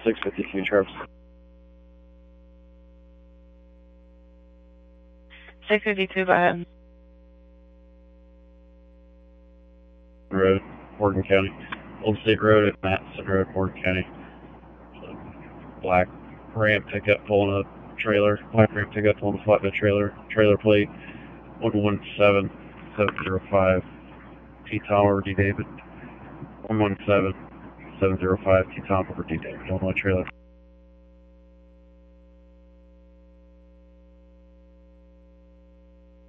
652 Travis. 652, go ahead. Road, Morgan County. Old State Road at Matson Road, Morgan County. Black Ram pickup pulling a trailer. Black Ram pickup pulling a flatbed trailer. Trailer plate 117705. T. Tom over D. David. 117705 T. Tom over D. David. Illinois trailer.